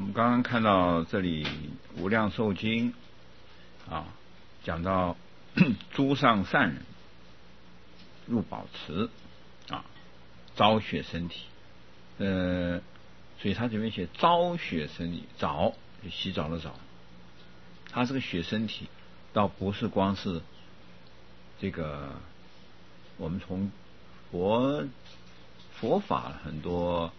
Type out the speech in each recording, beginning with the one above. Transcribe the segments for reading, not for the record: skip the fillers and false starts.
们刚刚看到这里《无量寿经》讲到诸上善人入宝池昭雪身体，所以他这边写昭雪身体，澡就洗澡的澡，他这个雪身体倒不是光是这个我们从佛法很多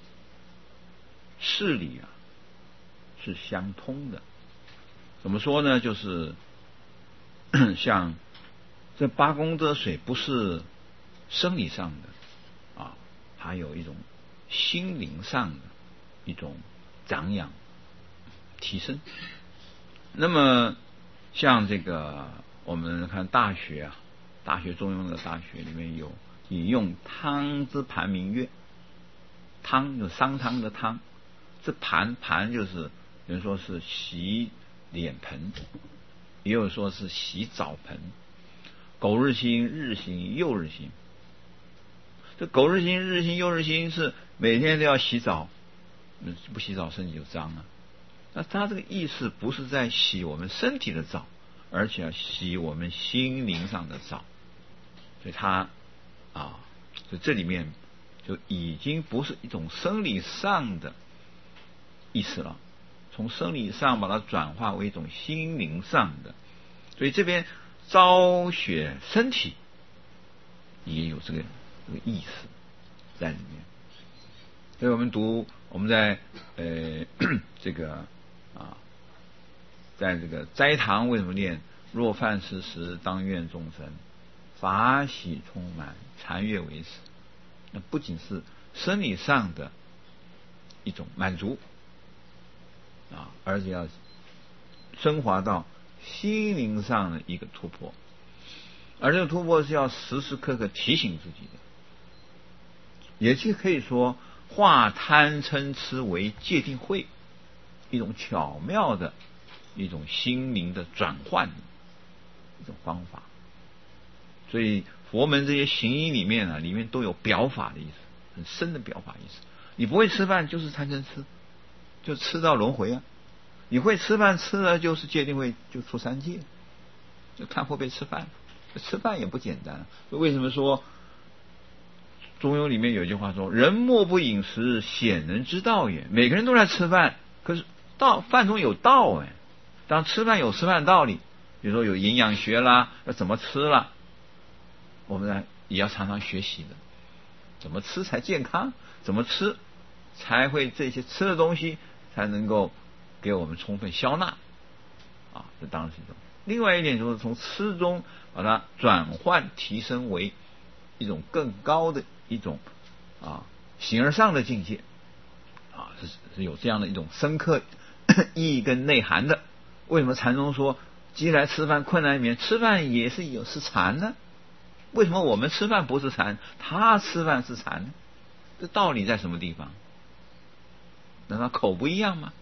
事理是相通的。怎么说呢？就是像这八功德水不是生理上的还有一种心灵上的一种长养提升。那么像这个我们看大学大学中庸的大学里面有引用汤之盘明月，汤就是商汤的汤，这盘就是有人说是洗脸盆，也有说是洗澡盆。苟日新，日新，又日新。这苟日新，日新，又日新是每天都要洗澡，不洗澡身体就脏了。那他这个意思不是在洗我们身体的澡，而且要洗我们心灵上的澡。所以他所以这里面就已经不是一种生理上的意思了，从生理上把它转化为一种心灵上的。所以这边昭雪身体也有这个意思在里面。所以我们在这个在这个斋堂为什么念若饭食时，当愿众生法喜充满，禅悦为食？那不仅是生理上的一种满足而且要升华到心灵上的一个突破，而这个突破是要时时刻刻提醒自己的，也就可以说化贪嗔痴为戒定慧，一种巧妙的一种心灵的转换的一种方法。所以佛门这些行医里面都有表法的意思，很深的表法意思。你不会吃饭就是贪嗔痴，就吃到轮回你会吃饭，吃了就是戒定慧，就出三界，就看会不会吃饭。吃饭也不简单。为什么说中庸里面有一句话说，人莫不饮食，鲜能知道也。每个人都在吃饭，可是饭中有道当吃饭有吃饭的道理，比如说有营养学啦，要怎么吃啦，我们也要常常学习的。怎么吃才健康？怎么吃才会这些吃的东西才能够给我们充分消纳这当然是一种。另外一点就是从吃中把它转换提升为一种更高的一种形而上的境界是有这样的一种深刻意义跟内涵的。为什么禅宗说饥来吃饭，困难眠，吃饭也是禅呢？为什么我们吃饭不是禅，他吃饭是禅呢？这道理在什么地方？难道口不一样吗？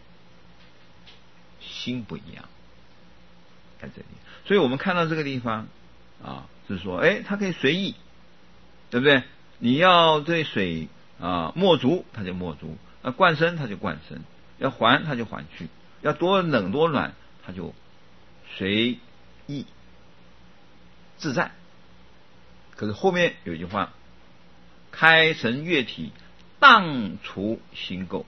心不一样在这里。所以我们看到这个地方就是说它可以随意，对不对？你要对水没足它就没足，灌身它就灌身，要还它就还去，要多冷多暖它就随意自在。可是后面有一句话，开神悦体，荡除心垢，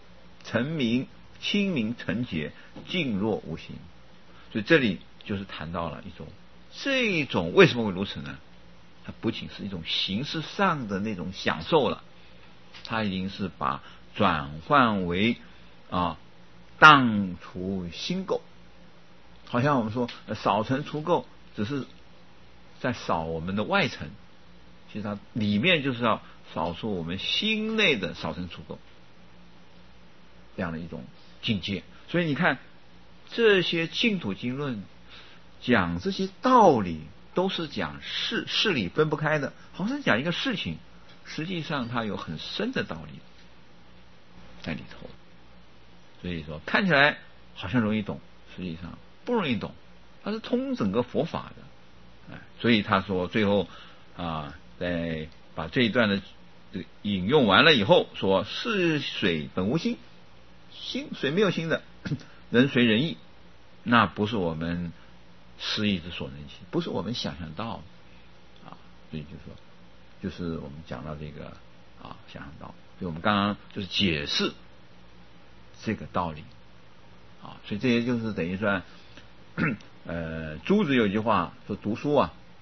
清明澄洁，静若无形。所以这里就是谈到了这种为什么会如此呢？它不仅是一种形式上的那种享受了，它已经是把转换为荡除心垢。好像我们说扫尘除垢只是在扫我们的外层，其实它里面就是要扫除我们心内的扫尘除垢这样的一种境界。所以你看这些净土经论讲这些道理都是讲事理分不开的，好像讲一个事情，实际上它有很深的道理在里头。所以说看起来好像容易懂，实际上不容易懂，它是通整个佛法的。所以他说最后在把这一段的引用完了以后说，是水本无心， 心水没有心的，人随人意，那不是我们思意之所能及，不是我们想象到的啊。所以就是我们讲到这个想象到，所以我们刚刚就是解释这个道理啊。所以这些就是等于说，朱子有一句话说，读书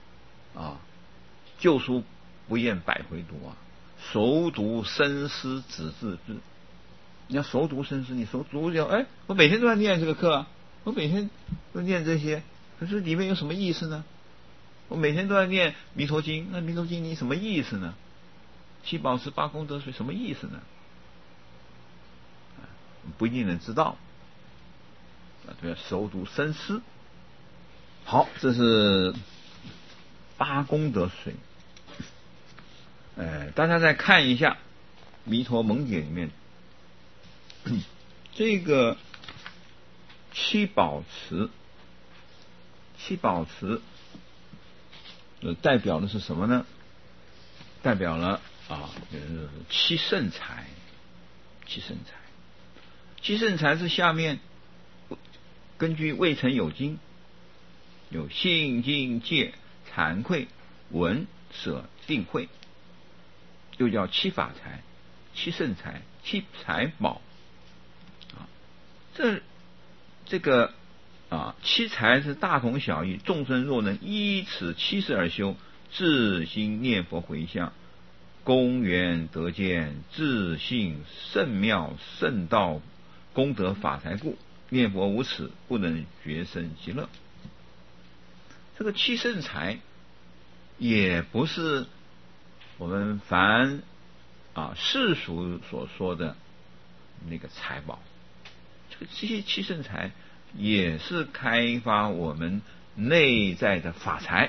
旧书不厌百回读啊，熟读深思只自知。你要熟读深思，你熟读我每天都在念这个课我每天都念这些，可是里面有什么意思呢？我每天都在念弥陀经，那弥陀经你什么意思呢？七宝池八功德水什么意思呢？不一定能知道，对，熟读深思。好，这是八功德水。大家再看一下《弥陀蒙解》里面这个七宝池代表的是什么呢？代表了就是七圣财。七圣财是下面根据未曾有经有信经戒惭愧闻舍定慧，又叫七法财、七圣财、七财宝这个七财是大同小异，众生若能依此七事而修，自心念佛回向，功缘得见，自信圣妙圣道功德法财故，念佛无耻，不能觉生极乐。这个七圣财也不是我们凡世俗所说的那个财宝，这个七圣财也是开发我们内在的法财，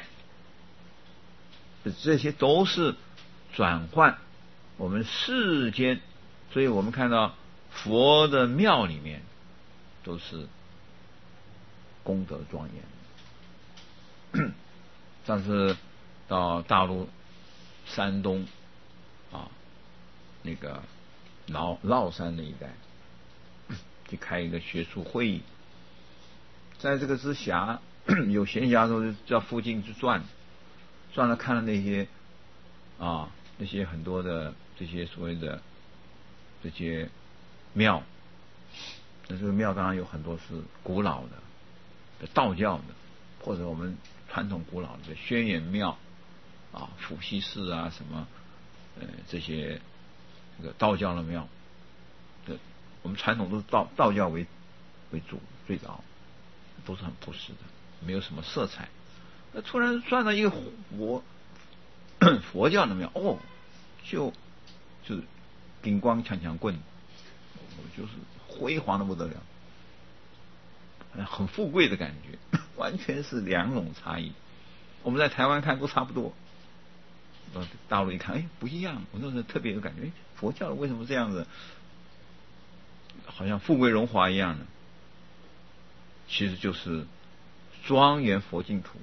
这些都是转换我们世间。所以我们看到佛的庙里面都是功德庄严。上次到大陆山东那个崂山那一带去开一个学术会议，在这个之暇有闲暇的时候就到附近去转了，看了那些很多的这些所谓的这些庙。那这个庙当然有很多是古老的道教的，或者我们传统古老的轩辕庙伏羲寺什么这些这个道教的庙，我们传统都是道教为主，最早都是很朴实的，没有什么色彩。那突然转到一个佛教的庙，就是金光强强棍，就是辉煌的不得了，很富贵的感觉，完全是两种差异。我们在台湾看都差不多，大陆一看不一样。我那时候特别有感觉，佛教为什么这样子，好像富贵荣华一样呢？其实就是庄严佛净土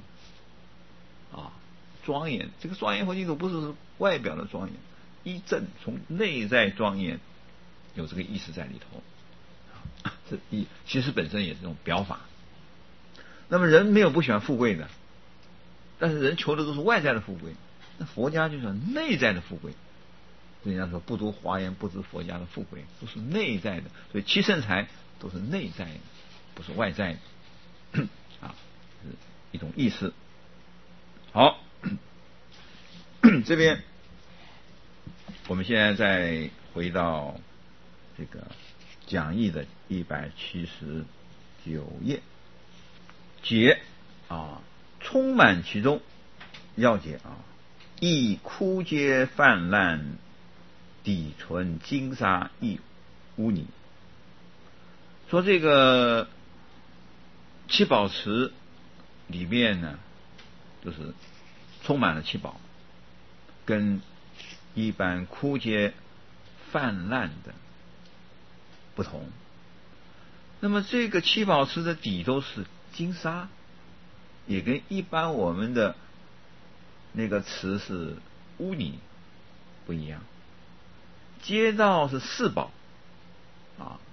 庄严。这个庄严佛净土不是外表的庄严，依正从内在庄严，有这个意思在里头。其实本身也是这种表法。那么人没有不喜欢富贵的，但是人求的都是外在的富贵。那佛家就是内在的富贵。人家说不读华严不知佛家的富贵，都是内在的。所以七圣财都是内在的，不是外在的是一种意思。好，这边我们现在再回到这个讲义的179页，解充满其中，要解亦枯竭泛滥，底存金沙亦污泥。说这个七宝池里面呢，就是充满了七宝，跟一般枯竭泛滥的不同。那么这个七宝池的底都是金沙，也跟一般我们的那个池是污泥不一样。街道是四宝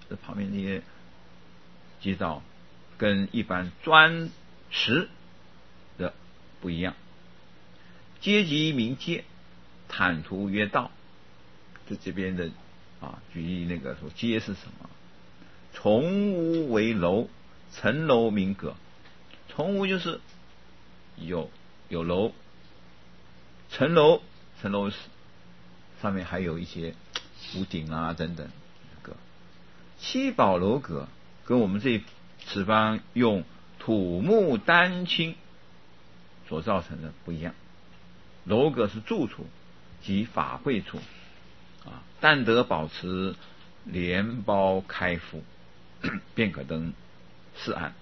这旁边这些街道跟一般砖石的不一样。阶级名阶，坦途曰道。这边的举例那个说阶是什么？重屋为楼，层楼名阁。重屋就是有楼，层楼上面还有一些屋顶等等。七宝楼阁跟我们此方用土木丹青所造成的不一样。楼阁是住处及法会处，但得保持莲苞开敷，便可登四岸。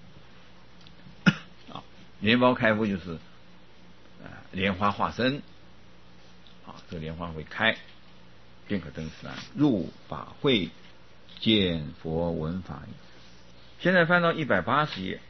莲苞开敷就是莲花化身，这个莲花会开，便可登四岸，入法会见佛闻法也。现在翻到180页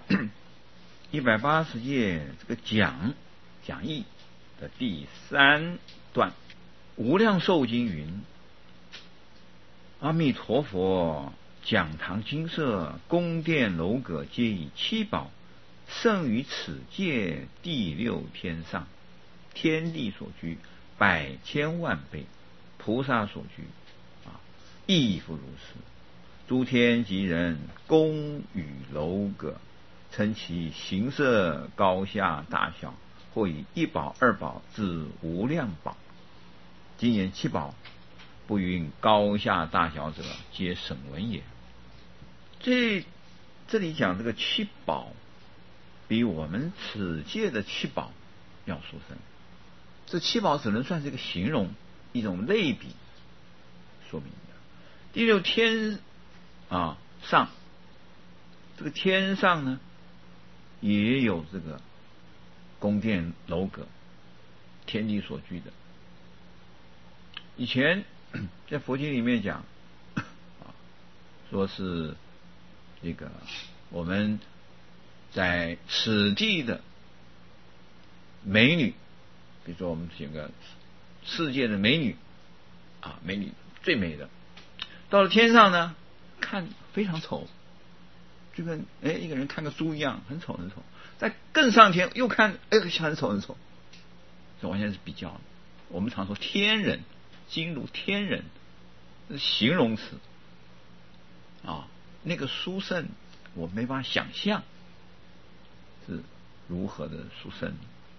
，180页这个讲义的第3段，无量寿经云：阿弥陀佛讲堂金舍宫殿楼阁皆以七宝胜于此界第六天上，天地所居百千万倍，菩萨所居亦复如是。诸天及人宫与楼阁，称其形色高下大小，或以一宝二宝至无量宝。今言七宝，不云高下大小者，皆省闻也。这里讲这个七宝，比我们此界的七宝要殊胜。这七宝只能算是一个形容，一种类比说明的。第六天上，这个天上呢也有这个宫殿楼阁，天地所居的。以前在佛经里面讲说是这个我们在此地的美女，比如说我们选个世界的美女美女最美的，到了天上呢看非常丑，就跟一个人看个猪一样，很丑很丑。再更上天又看很丑很丑，这完全是比较的。我们常说天人，进入天人，这是形容词那个殊胜我没法想象是如何的殊胜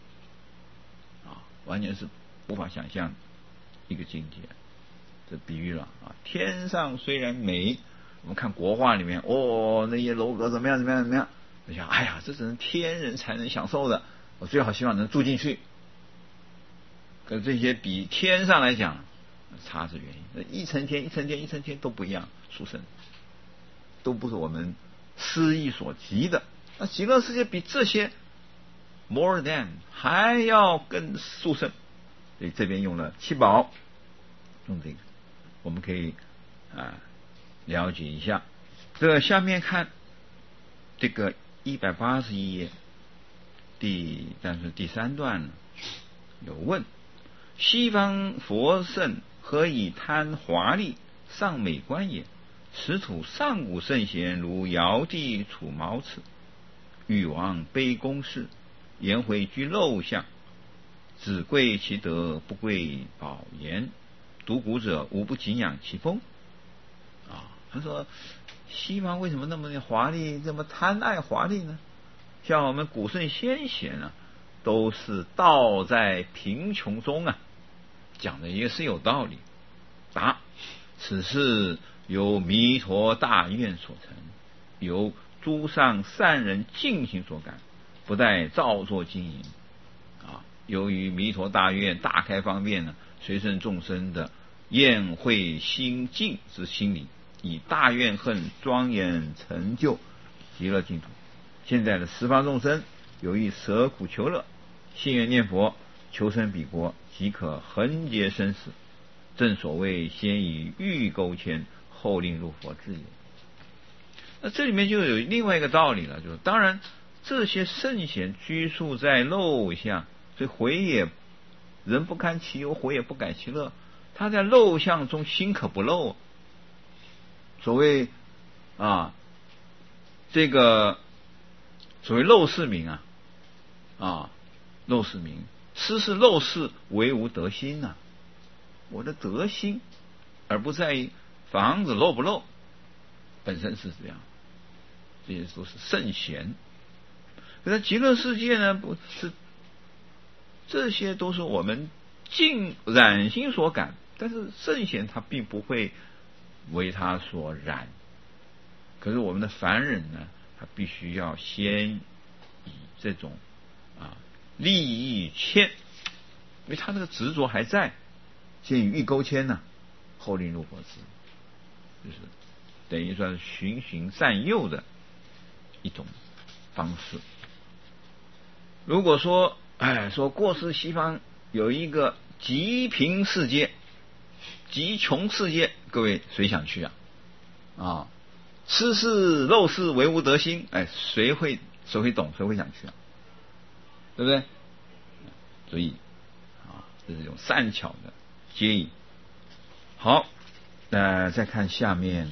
完全是无法想象一个境界。这比喻了天上虽然美，我们看国画里面那些楼阁怎么样，我想这只能天人才能享受的，我最好希望能住进去。可这些比天上来讲差之原因，一层天都不一样，殊胜都不是我们思意所及的。那极乐世界比这些 more than 还要更殊胜，所以这边用了七宝，用这个我们可以了解一下。这个下面看这个181页但是第3段呢有问：西方佛圣何以贪华丽尚美观也？此土上古圣贤如尧帝处毛齿，禹王卑公氏，颜回居陋巷，子贵其德，不贵宝言，读古者无不敬仰其风。他说西方为什么那么华丽，这么贪爱华丽呢？像我们古圣先贤都是道在贫穷中讲的也是有道理。答：此事由弥陀大愿所成，由诸上善人尽心所感，不待造作经营由于弥陀大愿大开方便随顺众生的宴会心境之心理，以大愿恨庄严成就极乐净土。现在的十方众生有意舍苦求乐，信愿念佛，求生彼国，即可横结生死。正所谓先以欲钩牵，后令入佛智也。那这里面就有另外一个道理了，就是当然这些圣贤居住在陋巷，所以回也人不堪其忧，回也不改其乐。他在陋巷中心可不陋， 所谓这个所谓陋室铭陋室铭，师是陋室，惟吾德馨呐。我的德心，而不在于房子漏不漏，本身是这样，这些都是圣贤。可是极乐世界呢，不是，这些都是我们染心所感，但是圣贤他并不会为他所染。可是我们的凡人呢，他必须要先以这种利益牵，因为他那个执着还在，先以欲钩牵呢，后令入佛智，就是等于算是循循善诱的一种方式。如果说说过世西方有一个极贫世界、极穷世界，各位谁想去啊？痴是陋室，惟吾德馨，谁会懂，谁会想去对不对？所以这是一种善巧的接引。好，再看下面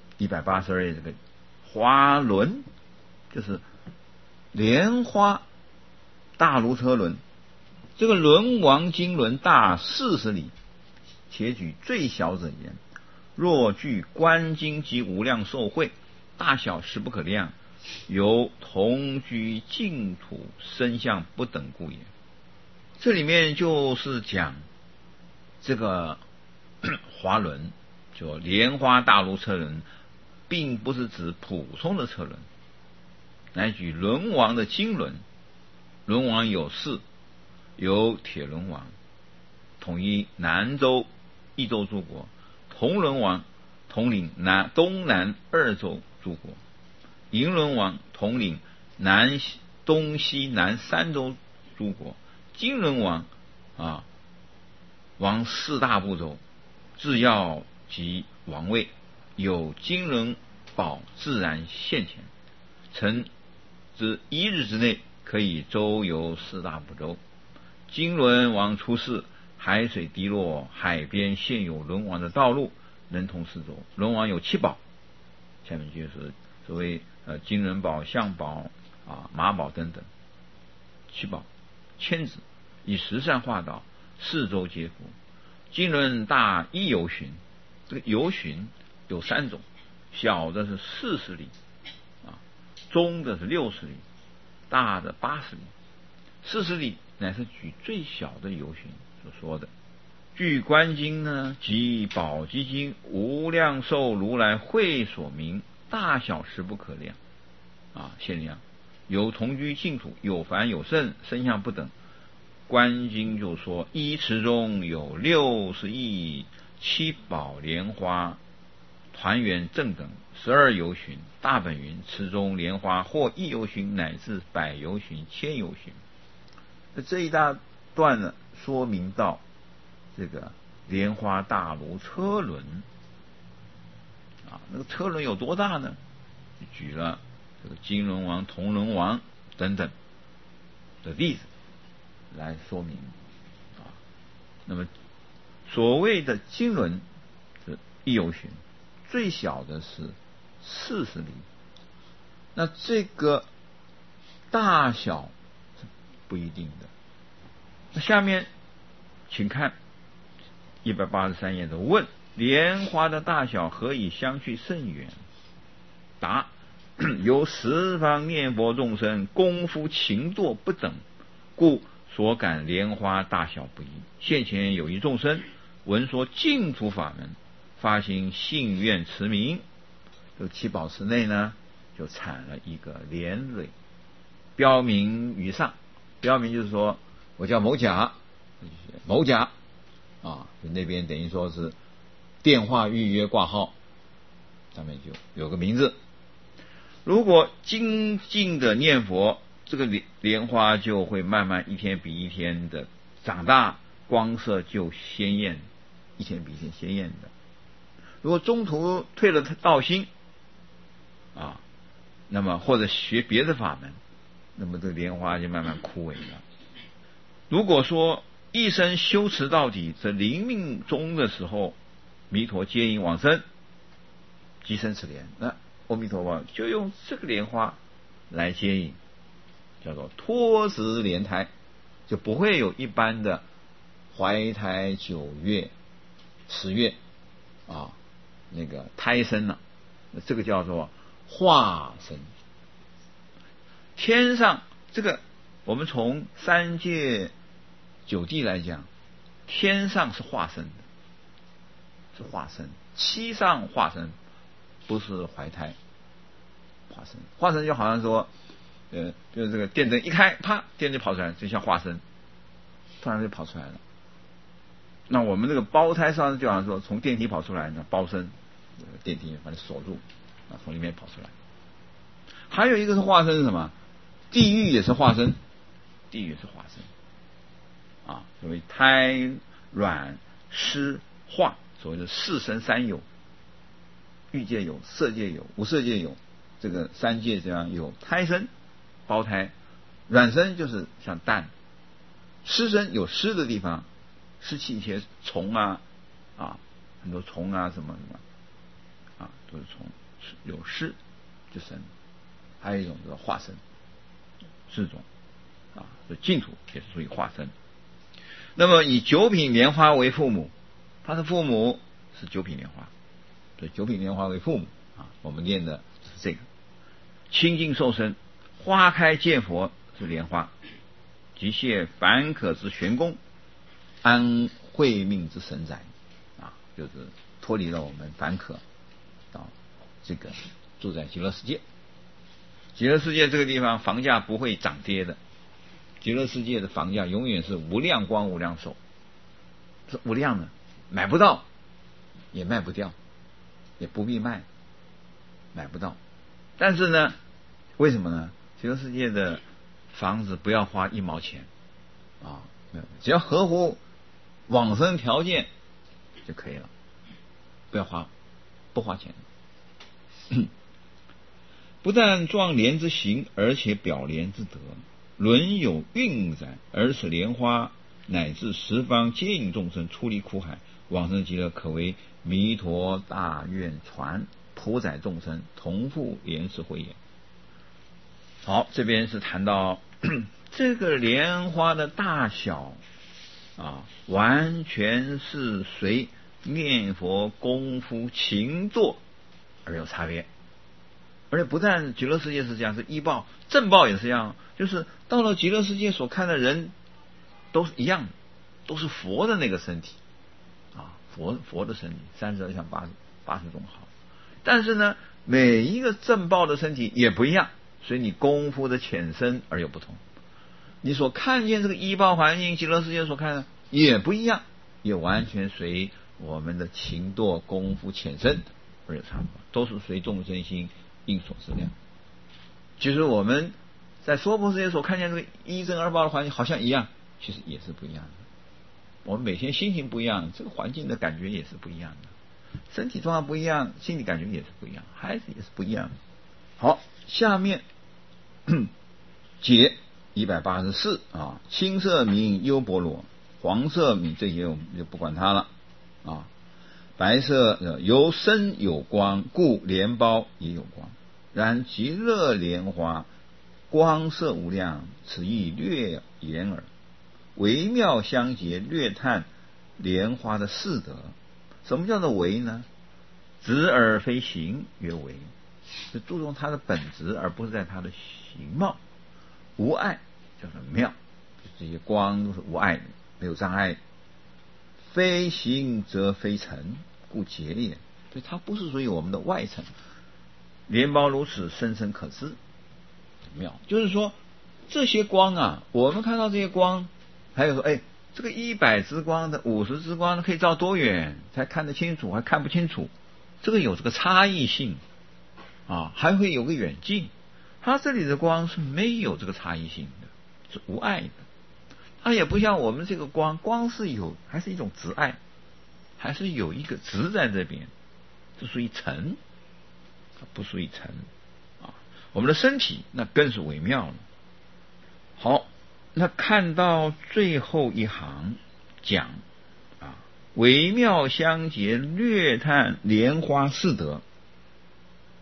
182页这个花轮，就是莲花大如车轮。这个轮王经轮大40里，且举最小者言：若具观经及无量寿会，大小实不可量，由同居净土身相不等故也。这里面就是讲这个华轮，就莲花大如车轮，并不是指普通的车轮，乃举轮王的经轮。轮王有4，有铁轮王，统一南州、益州诸国；铜轮王统领东南2州诸国；银轮王统领东西南3州诸国；金轮王王4大部洲，制药及王位，有金轮宝自然现前，臣之1日之内可以周游4大部洲。金轮王出世，海水滴落，海边现有轮王的道路，能通四周。轮王有7宝，下面就是所谓金轮宝、象宝马宝等等7宝，千子以10善化导，4周皆服。金轮大1由旬，这个由旬有3种，小的是40里中的是60里，大的80里。40里乃是举最小的由旬所说的。据观经呢，即宝积经无量寿如来会所名，大小实不可量限量，有同居净土，有凡有圣，身相不等。观经就说一池中有60亿7宝莲花团圆正等12由旬。大本云池中莲花或1由旬乃至100由旬、1000由旬。这一大段呢，说明到这个莲花大如车轮那个车轮有多大呢？就举了这个金轮王、铜轮王等等的例子来说明那么所谓的金轮是1由旬，最小的是40里，那这个大小是不一定的。那下面请看183页的问：莲花的大小何以相去甚远？答：由十方念佛众生功夫勤惰不等，故所感莲花大小不一。现前有一众生闻说净土法门，发心信愿持名，这7宝池内呢，就产了一个莲蕊，标明于上。标明就是说我叫某甲，某甲就那边等于说是电话预约挂号，上面就有个名字。如果精进的念佛，这个莲花就会慢慢一天比一天的长大，光色就鲜艳，一天比一天鲜艳的。如果中途退了道心那么或者学别的法门，那么这个莲花就慢慢枯萎了。如果说一生修持到底，则临命终的时候，弥陀接引往生， 即生此莲。那阿弥陀佛就用这个莲花来接引，叫做托植莲胎，就不会有一般的怀胎9月、10月那个胎生了，这个叫做化生。天上这个，我们从3界9地来讲，天上是化生的，是化生，七上化生，不是怀胎化生。化生就好像说，就是这个电灯一开，啪，电就跑出来，就像化生，突然就跑出来了。那我们这个胞胎上就好像说，从电梯跑出来呢，胞生，电梯把你锁住，从里面跑出来。还有一个是化生是什么？地狱也是化生，地狱也是化生所谓胎卵湿化，所谓的4生3有，欲界有，色界有，无色界有，这个3界这样有胎生，胞胎，卵生就是像蛋，湿生有湿的地方，湿气一些虫很多虫什么都是虫，有湿就生。还有一种叫化生，4种所以净土也是属于化生。那么以9品莲花为父母，他的父母是9品莲花，所以9品莲花为父母我们念的是这个清净受生，花开见佛是莲花，即谢凡可之玄功，安慧命之神宅就是脱离了我们凡可到这个住在极乐世界。极乐世界这个地方房价不会涨跌的，极乐世界的房价永远是无量光无量寿，是无量的，买不到也卖不掉，也不必卖，买不到。但是呢，为什么呢？极乐世界的房子不要花1毛钱只要合乎往生条件就可以了，不花钱。不但状莲之形，而且表莲之德，轮有运载，而此莲花乃至十方接引众生出离苦海，往生极乐，可为弥陀大愿传，普载众生，同赴莲池慧眼。好，这边是谈到这个莲花的大小完全是随念佛功夫勤惰而有差别。而且不但极乐世界是这样，是依报正报也是这样，就是到了极乐世界所看的人都是一样的，都是佛的那个身体佛的身体32相80种好。但是呢，每一个正报的身体也不一样，所以你功夫的浅深而有不同，你所看见这个依报环境，极乐世界所看的也不一样，也完全随我们的勤惰功夫浅深而有差别，都是随众生心应所知量。其实我们在娑婆世界所看见这个一正二报的环境好像一样，其实也是不一样的。我们每天心情不一样，这个环境的感觉也是不一样的，身体状况不一样，心理感觉也是不一样，孩子也是不一样的。好，下面解184青色名优婆罗，黄色名这些我们就不管它了白色由身有光，故莲苞也有光。然极乐莲花光色无量，此意略言耳。微妙相结，略叹莲花的四德。什么叫做微呢？质而非形，曰微，是注重它的本质，而不是在它的形貌。无碍叫做妙，这些光都是无碍的，没有障碍。非形则非尘，故结也。所以它不是属于我们的外层。莲苞如此，深深可知。妙，就是说这些光我们看到这些光，还有说这个100支光的50支光可以照多远才看得清楚，还看不清楚，这个有这个差异性还会有个远近。它这里的光是没有这个差异性的，是无碍的。它也不像我们这个光是有，还是一种执碍，还是有一个执在这边，是属于尘，不属于尘我们的身体那更是微妙了。好，那看到最后一行讲微妙相结，略叹莲花四德。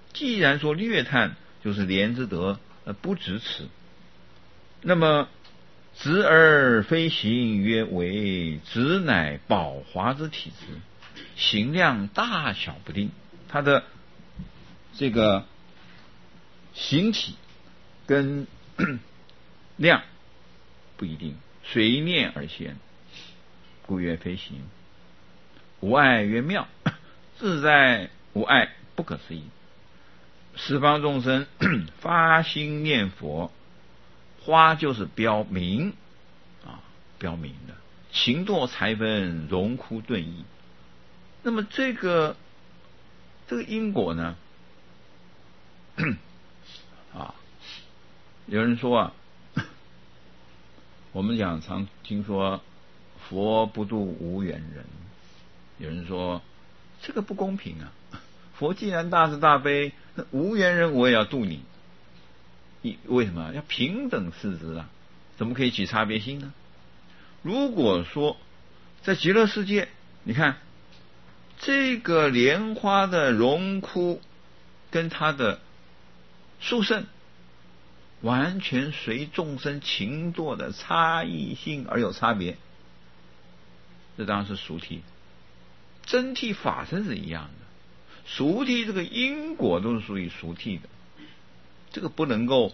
既然说略叹就是廉之德，不止此。那么直而非行曰为，直乃宝华之体质，形量大小不定。它的这个形体跟量不一定，随念而现，故曰非行。无碍曰妙，自在无碍，不可思议。十方众生发心念佛，花就是标明标明的情堕财分，荣枯顿逸。那么这个因果呢有人说我们常听说佛不度无缘人，有人说这个不公平佛既然大慈大悲，那无缘人我也要度你，为什么要平等视之怎么可以起差别心呢？如果说在极乐世界，你看这个莲花的荣枯跟它的殊胜，完全随众生情堕的差异性而有差别，这当然是俗谛。真谛法身是一样的，俗谛这个因果都是属于俗谛的，这个不能够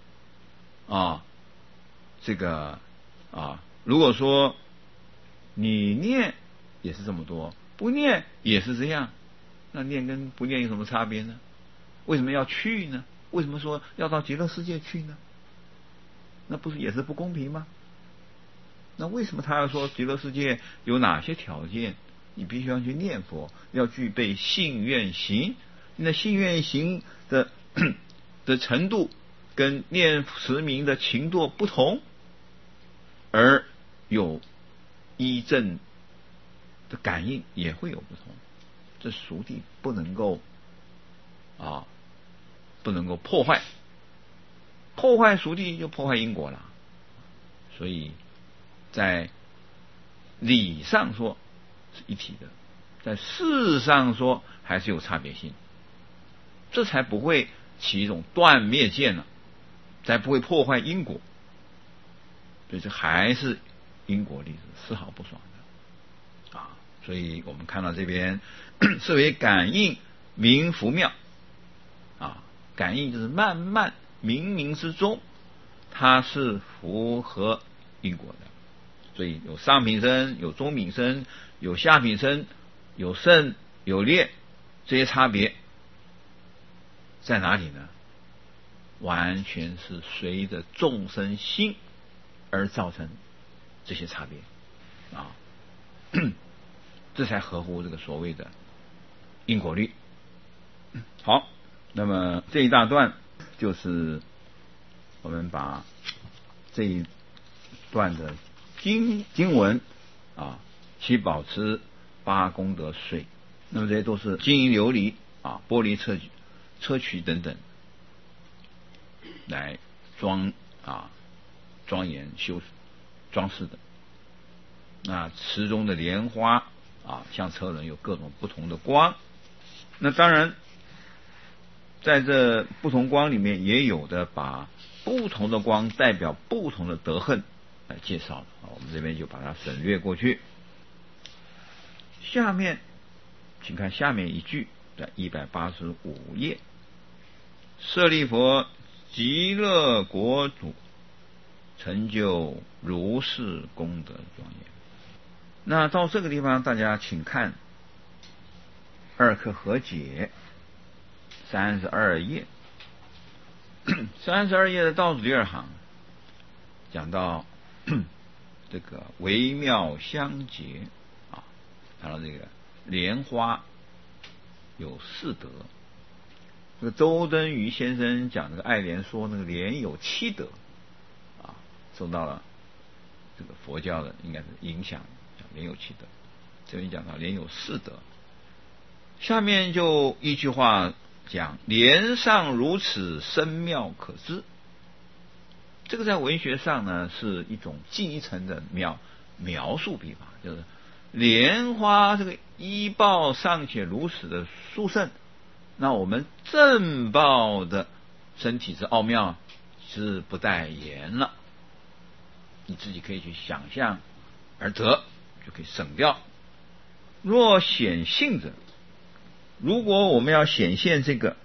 如果说你念也是这么多，不念也是这样，那念跟不念有什么差别呢？为什么要去呢？为什么说要到极乐世界去呢？那不是也是不公平吗？那为什么他要说极乐世界有哪些条件？你必须要去念佛，要具备信愿行。那信愿行的程度跟念持名的情堕不同，而有依正的感应也会有不同。这俗谛不能够破坏俗谛就破坏因果了。所以在理上说是一体的，在事上说还是有差别性，这才不会起一种断灭见才不会破坏因果。所以这还是因果例子，丝毫不爽的所以我们看到这边是为感应明福妙感应就是慢慢冥冥之中它是符合因果的。所以有上品身，有中品身，有下品身，有胜有劣，这些差别在哪里呢？完全是随着众生心而造成这些差别这才合乎这个所谓的因果律。好，那么这一大段就是我们把这一段的经文其保持八功德水，那么这些都是金银琉璃玻璃砗磲等等来庄严装饰的。那池中的莲花像车轮有各种不同的光，那当然在这不同光里面也有的把不同的光代表不同的德行来介绍我们这边就把它省略过去。下面请看下面一句，在185页，舍利佛，极乐国主，成就如是功德庄严。那到这个地方大家请看二课合解32页32页的倒数第二行讲到这个微妙相结谈到这个莲花有四德。这个周敦馀先生讲这个爱莲说那个莲有7德受到了这个佛教的应该是影响，讲莲有7德。这边讲到莲有4德，下面就一句话讲莲上如此深妙可知。这个在文学上呢是一种进一层的描述笔法，就是莲花这个依报尚且如此的殊胜， 那我们正报的身体之奥妙是不待言了，你自己可以去想象而得，就可以省掉。若显性者，如果我们要显现这个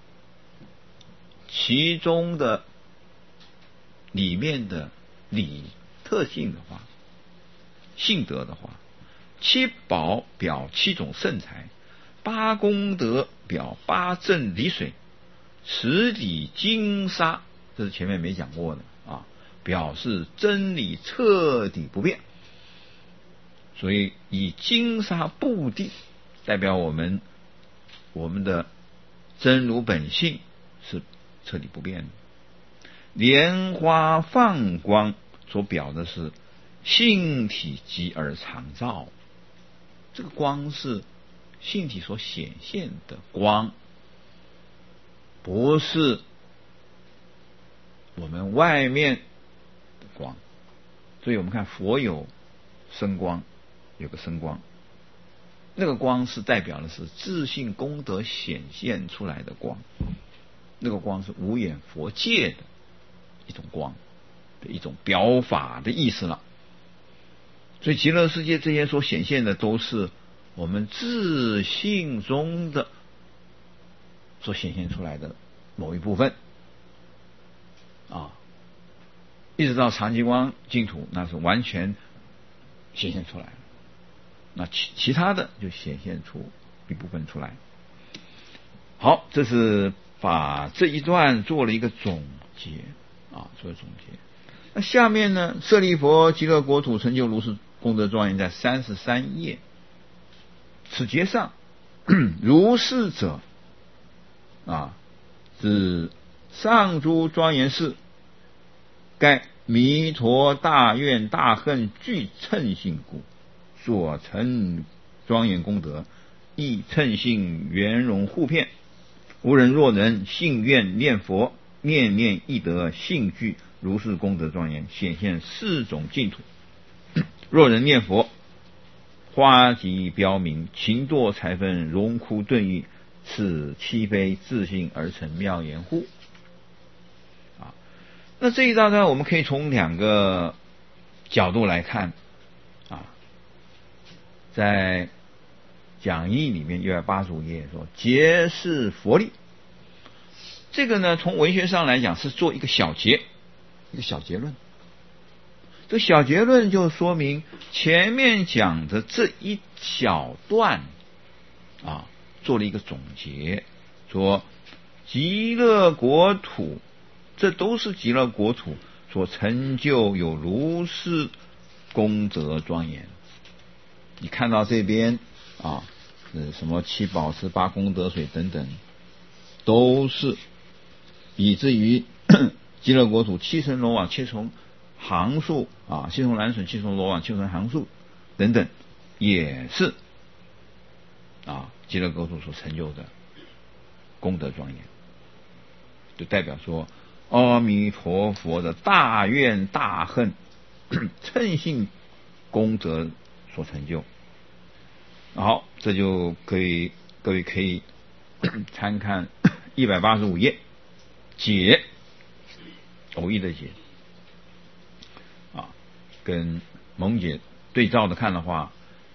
其中的里面的理特性的话，性德的话，七宝表七种圣才，八功德表八正理水，十理金沙，这是前面没讲过的啊，表示真理彻底不变。所以以金沙布地代表我们的真如本性是彻底不变的。莲花放光所表的是性体极而常照，这个光是性体所显现的光，不是我们外面的光。所以我们看佛有生光，有个生光，那个光是代表的是自性功德显现出来的光，那个光是无眼佛界的一种光的一种表法的意思了。所以极乐世界这些所显现的都是我们自性中的所显现出来的某一部分啊，一直到常寂光净土，那是完全显现出来了。那其他的就显现出一部分出来。好，这是把这一段做了一个总结啊，做总结。那下面呢，舍利佛极乐国土成就如是功德庄严，在33页。此节上如是者啊，指上诸庄严事，该弥陀大愿大恨具称性故，所成庄严功德，亦称性圆融互遍。无人若能信愿念佛，念念亦得性具如是功德庄严，显现4种净土。若人念佛，花极标明，勤堕财分，荣枯顿欲，此岂非自性而成妙言乎？啊，那这一大段我们可以从2个角度来看啊。在讲义里面185页说结是佛力，这个呢从文学上来讲是做一个小结，一个小结论。这个小结论就说明前面讲的这一小段啊，做了一个总结，说极乐国土，这都是极乐国土所成就有如是功德庄严。你看到这边啊，什么七宝池、八功德水等等，都是以至于极乐国土七层罗网、七重行树啊，七重蓝笋、七重罗网、七重行树等等，也是啊极乐国土所成就的功德庄严，就代表说阿弥陀佛的大愿大恨称性功德所成就。好，这就各位可以参看185页解，偶义的解啊，跟蒙解对照的看的话，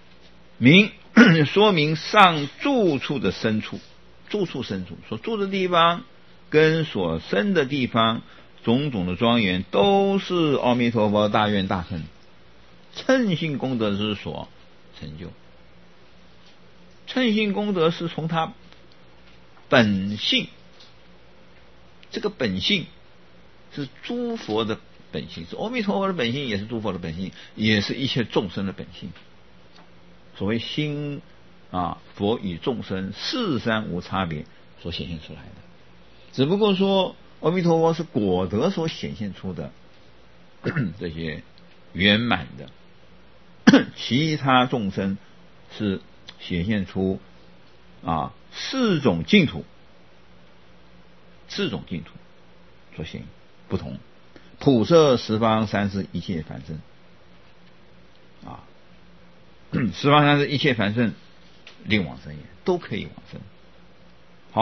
说明上住处的深处，住处深处所住的地方跟所生的地方种种的庄严，都是阿弥陀佛大愿大恨称性功德之所成就。称性功德是从他本性，这个本性是诸佛的本性，是阿弥陀佛的本性，也是诸佛的本性，也是一切众生的本性。所谓心啊，佛与众生四三无差别所显现出来的，只不过说阿弥陀佛是果德所显现出的这些圆满的，其他众生是显现出啊4种净土所显不同，普摄十方三世一切凡圣啊，十方三世一切凡圣令往生也，都可以往生。好，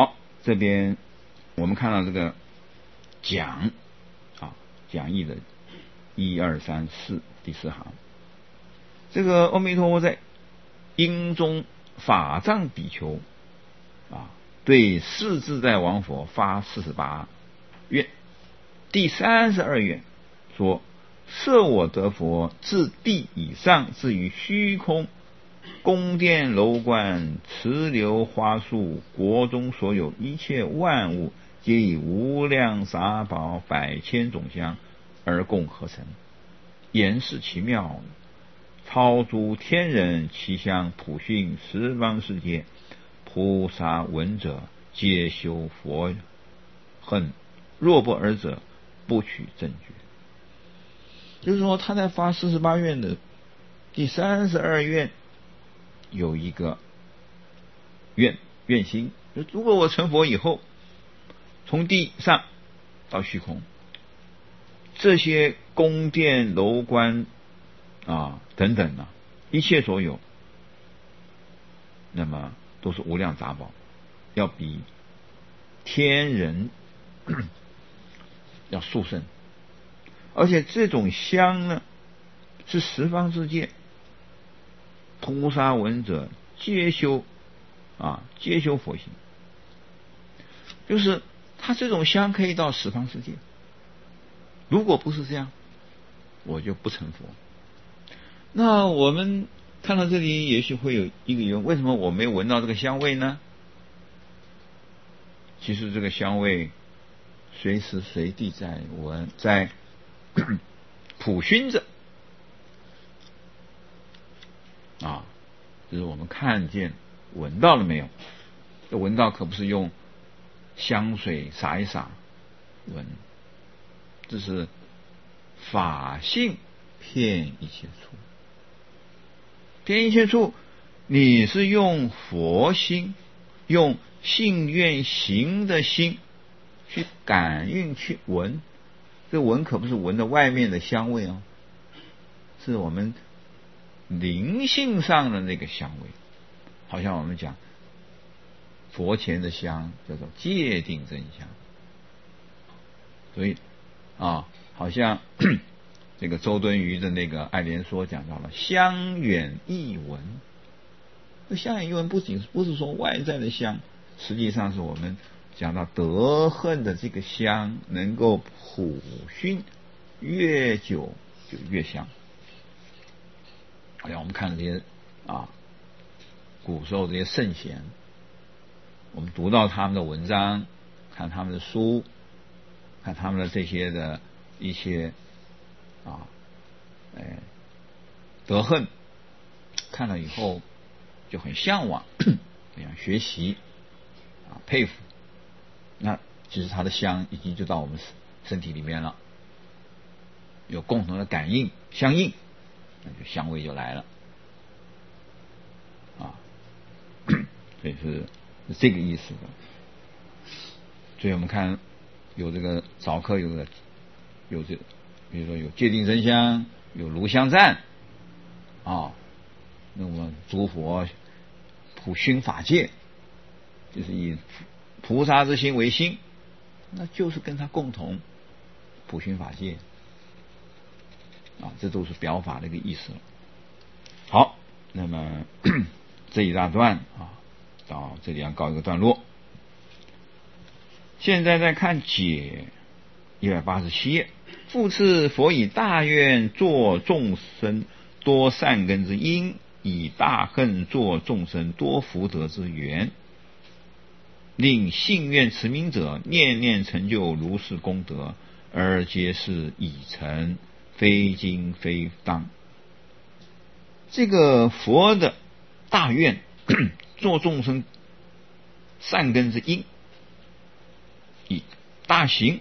这边我们看到这个讲讲义的1、2、3、4第4行，这个阿弥陀佛在因中法藏比丘对四自在王佛发48愿。第32愿说：设我得佛，自地以上，至于虚空，宫殿楼观、池流花树，国中所有一切万物，皆以无量杂宝百千种香而共合成，言是奇妙，超诸天人，其香普熏十方世界，菩萨闻者皆修佛恨，若不尔者，不取正觉。就是说他在发48愿的第32愿有一个愿心，如果我成佛以后，从地上到虚空，这些宫殿楼观等等一切所有，那么都是无量杂宝，要比天人要殊胜，而且这种香呢，是十方世界菩萨闻者皆修佛行，就是他这种香可以到十方世界。如果不是这样，我就不成佛。那我们看到这里，也许会有一个疑问：为什么我没有闻到这个香味呢？其实这个香味随时随地在普熏着就是我们看见闻到了没有？这闻到可不是用香水洒一洒闻，这是法性遍一切处。遍一切处，你是用佛心，用信愿行的心去感应去闻，这闻可不是闻的外面的香味是我们灵性上的那个香味。好像我们讲佛前的香叫做戒定真香，所以好像这个周敦颐的那个《爱莲说》讲到了香远益闻。这香远益闻不是说外在的香，实际上是我们讲到德恨的这个香能够普熏，越久就越香。好像我们看这些古时候这些圣贤，我们读到他们的文章，看他们的书，看他们的这些的一些德恨，看了以后就很向往，很想学习佩服。那其实他的香已经就到我们身体里面了，有共同的感应相应，那就香味就来了所以是这个意思的。所以我们看有这个早课有这比如说有戒定真香，有炉香赞那么诸佛普熏法界，就是以菩萨之心为心，那就是跟他共同普熏法界这都是表法的一个意思了。好，那么这一大段到这里要告一个段落。现在再看解187页，复次佛以大愿作众生多善根之因，以大恨作众生多福德之缘，令信愿持名者念念成就如是功德，而皆是已成，非经非当。这个佛的大愿做众生善根之因，以大行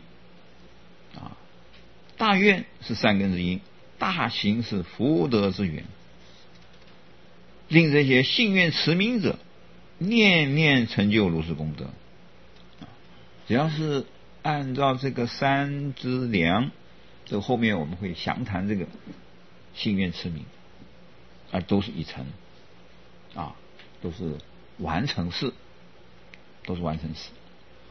大愿是善根之因，大行是福德之源，令这些信愿持名者念念成就如是功德。只要是按照这个三资粮，这个后面我们会详谈这个信愿持名，都是已成都是完成事，都是完成事。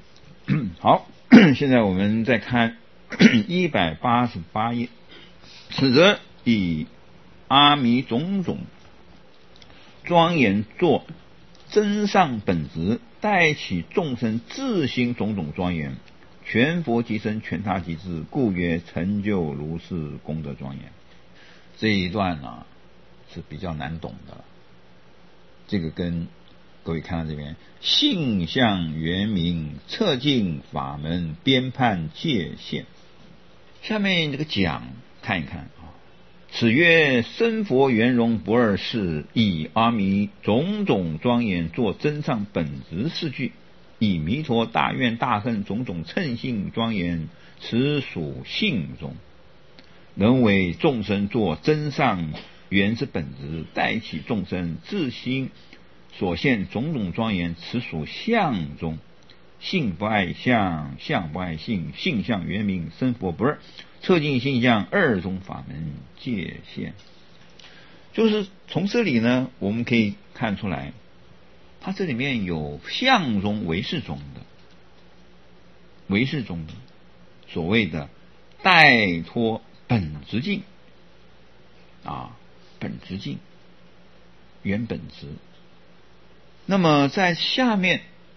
好，现在我们再看188页，此则以阿弥种种庄严作真上本质，带起众生自心种种庄严，全佛即身，全他即智，故曰成就如是功德庄严。这一段呢是比较难懂的，这个跟各位看到这边，性相圆明，彻尽法门，编判界限。下面这个讲看一看啊，此曰身佛圆融不二世，以阿弥种种庄严作真上本质四句，以弥陀大愿大恨种种称性庄严，此属性中，能为众生作真上原之本质，带起众生自心所现种种庄严，此属相中。性不爱相，相不爱性，性相圆明，身佛不二，彻尽性相二种法门界限。就是从这里呢，我们可以看出来，它这里面有相中唯识中的所谓的带脱本质境啊，本质境原本质。那么在下面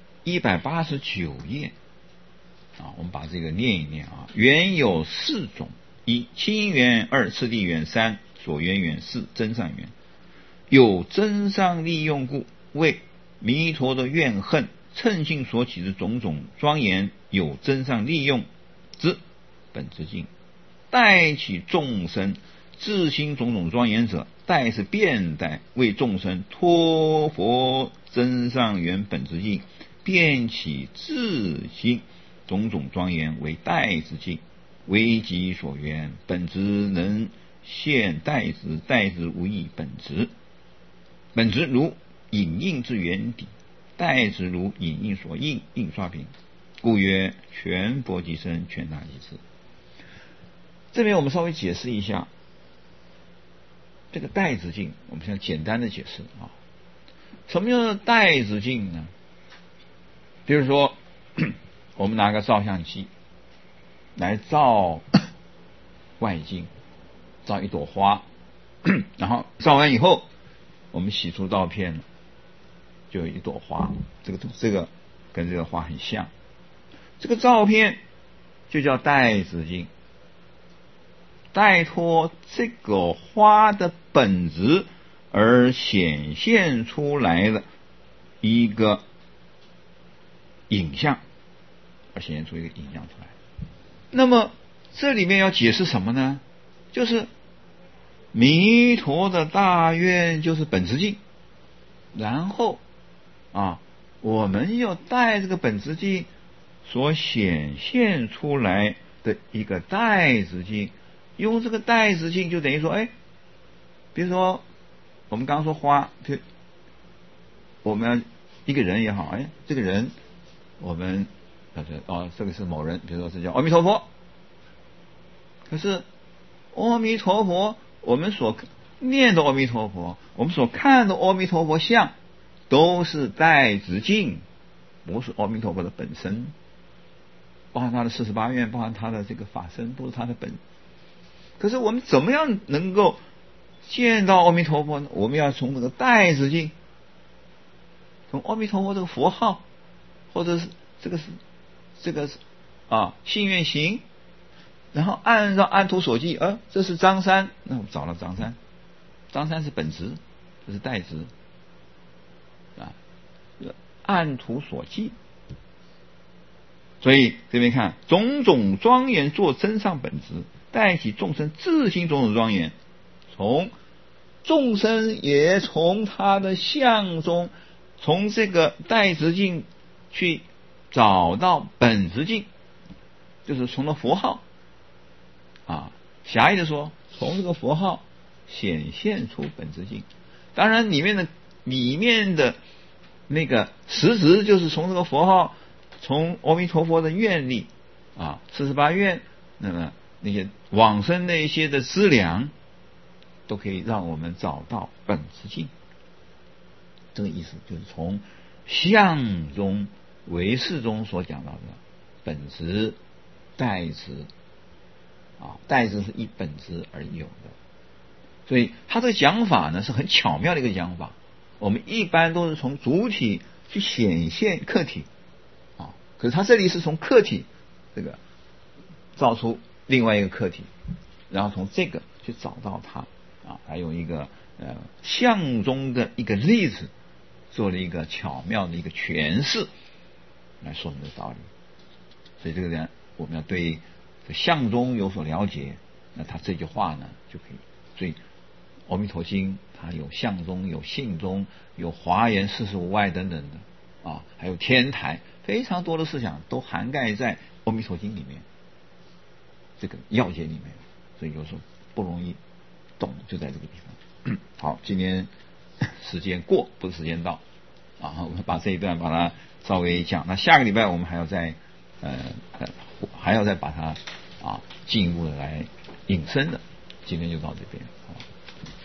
189页啊，我们把这个念一念啊。缘有四种：一清缘，二次第缘，三所缘缘，四真上缘。有真上利用故，为弥陀的怨恨称性所起之种种庄严，有真上利用之本质境，带起众生自心种种庄严者，带是变带，为众生托佛真上缘本质境，变起自心种种庄严为带之境，为己所缘，本质能现带之，带之无异本质。本质如影印之原底，带之如影印所印，印刷品，故曰全佛即身，全他即智。这边我们稍微解释一下这个带子境，我们现在简单的解释啊。什么叫做带子境呢？比如说我们拿个照相机来照外境，照一朵花，然后照完以后我们洗出照片了，就有一朵花，这个跟这个花很像，这个照片就叫带子境，带脱这个花的本质而显现出来的一个影像，出来。那么这里面要解释什么呢？就是弥陀的大愿就是本质境，然后我们要带这个本质境所显现出来的一个带子境，用这个带子境就等于说，比如说我们刚刚说花，我们一个人也好，这个人我们这个是某人，比如说是叫阿弥陀佛。可是阿弥陀佛，我们所念的阿弥陀佛，我们所看的阿弥陀佛像，都是带子境，不是阿弥陀佛的本身，包含他的48愿，包含他的这个法身，都是他的本。可是我们怎么样能够见到阿弥陀佛呢？我们要从这个带子境，从阿弥陀佛这个佛号，或者是这个信愿行，然后按照按图所记，这是张三，那我们找了张三，张三是本质，这是带质按图所记。所以这边看种种庄严作真上本质，带起众生自心种种庄严，从众生也从他的相中，从这个带质境去找到本质境，就是从那佛号狭义的说，从这个佛号显现出本质境。当然里面的那个实质就是从这个佛号，从阿弥陀佛的愿力48愿，那么那些往生那些的资粮，都可以让我们找到本质境。这个意思就是从相中唯识中所讲到的本质、代质啊，代质是依本质而有的。所以他这个讲法呢是很巧妙的一个讲法。我们一般都是从主体去显现客体啊，可是他这里是从客体这个造出另外一个客体，然后从这个去找到它啊，还有一个相中的一个例子，做了一个巧妙的一个诠释来说明这个道理。所以这个呢，我们要对相中有所了解，那他这句话呢就可以。所以阿弥陀经它有相中、有性中、有华严45外等等的啊，还有天台，非常多的思想都涵盖在阿弥陀经里面这个要解里面，所以有时候不容易懂，就在这个地方。好，今天时间过，不是时间到啊，我们把这一段把它稍微讲。那下个礼拜我们还要再把它进一步的来引申的。今天就到这边。